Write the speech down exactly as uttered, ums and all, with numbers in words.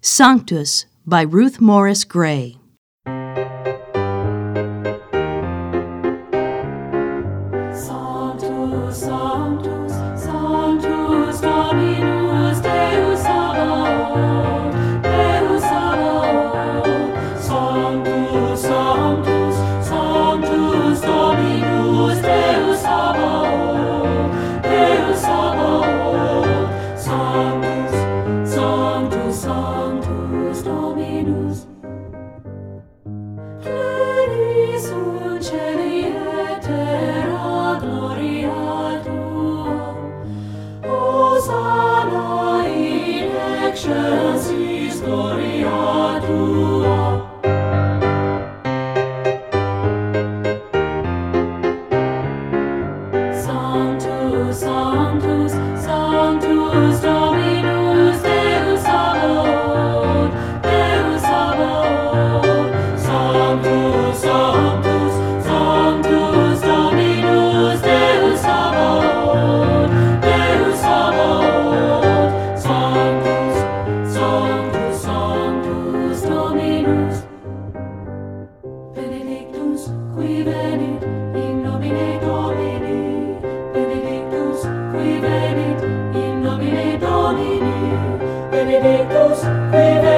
Sanctus by Ruth Morris Gray. Sanctus, Sanctus, Sanctus Dominus Deus Sabaoth, Deus Sabaoth. Sanctus, Sanctus, Sanctus Dominus Deus Sabaoth, Deus Sabaoth. Sanctus, Sanctus, Sanctus Dominus. Pleni sunt celi et terra gloria tua. Hosanna in excelsis gloria tua. Sanctus, Sanctus, Sanctus Dominus Deus Sabaoth, Deus Sabaoth. Sanctus, Sanctus, Sanctus Dominus Deus Sabaoth, Deus Sabaoth. Sanctus, Sanctus, Sanctus Dominus. Benedictus qui venit in nomine Domini, Benedictus qui venit in nomine Domini, Benedictus qui venit